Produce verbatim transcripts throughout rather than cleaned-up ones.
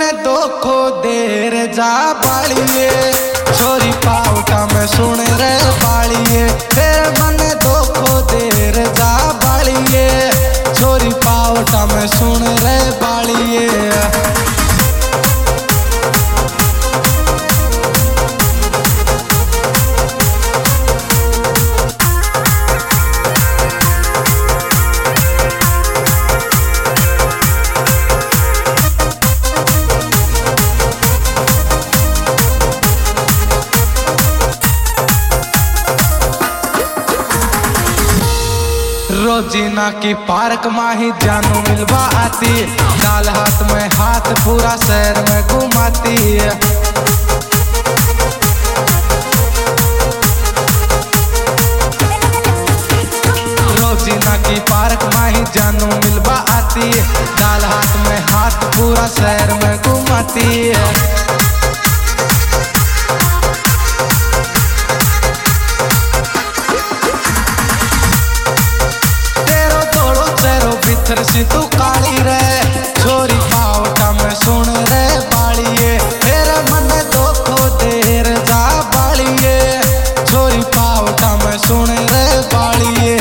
दोखो देर जा बालिए छोरी पावटा में सुन रे बालिए तेरे मन दोखो देर जा बालिए छोरी पावटा में सुन रे बालिए। रोजीना की पार्क माही जानू मिलवा आती डाल हाथ में हाथ पूरा शहर में घुमाती। रोजीना की पार्क माही जानू मिलवा आती डाल हाथ में हाथ पूरा शहर में घुमाती। सी तू काली रे छोरी पावटा में सुन रे बालिए तेरे मन दोखो देर जा बालिए छोरी पावटा में सुन रे बालिए।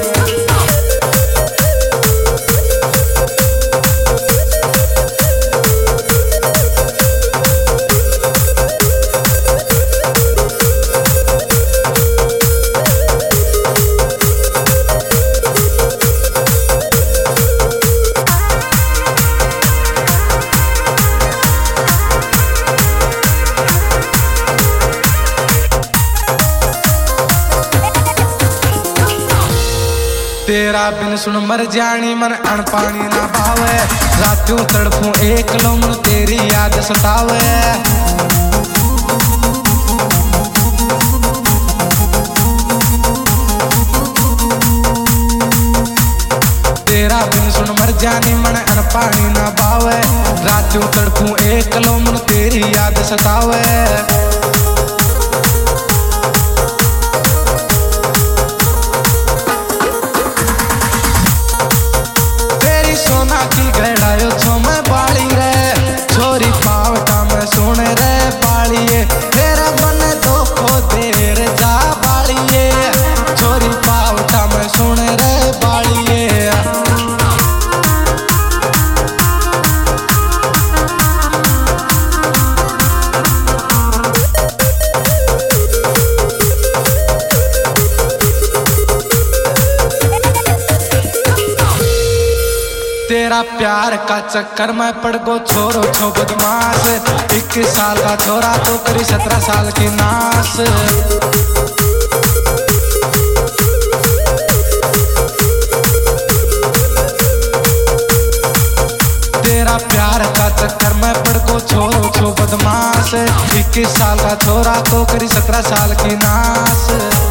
तेरा बिन सुन मर जानी मन अण पानी ना भावे रातों तड़पूं एक लम्ह तेरी याद सतावे। तेरा बिन सुन मर जानी मन अण पानी ना भावे रातों तड़पूं एक लम्ह तेरी याद सतावे। तेरा प्यार का चक्कर में पड़ गो छोरो छो बदमाश इक्कीस साल का छोरा तो करी सत्रह साल की नाश। तेरा प्यार का चक्कर में पड़ गो छोरो छो बदमाश इक्कीस साल का छोरा तो करी सत्रह साल की नाश।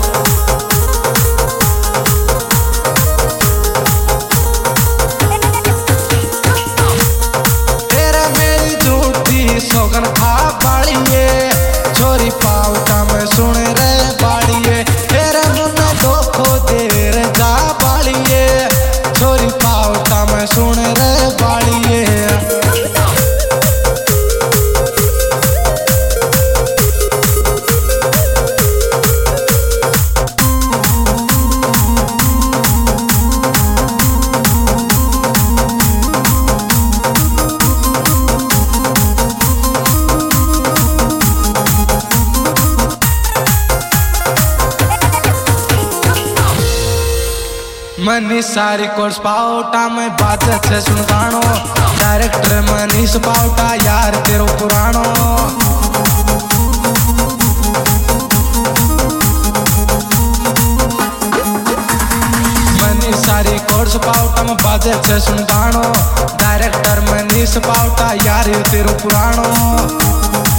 सोगन खा बालिए छोरी पावटा में सुन रे बालिए तेरे मन दोखो देर जा बालिए छोरी पावटा में सुन रे बालिए। मनीषा रिकॉर्ड्स पावटा में बात से सुन गानो डायरेक्टर मनीष पावटा यार तेरो पुरानो। मनीषा रिकॉर्ड्स पावटा में बात से सुन गानो डायरेक्टर मनीष पावटा यार तेरो पुरानो।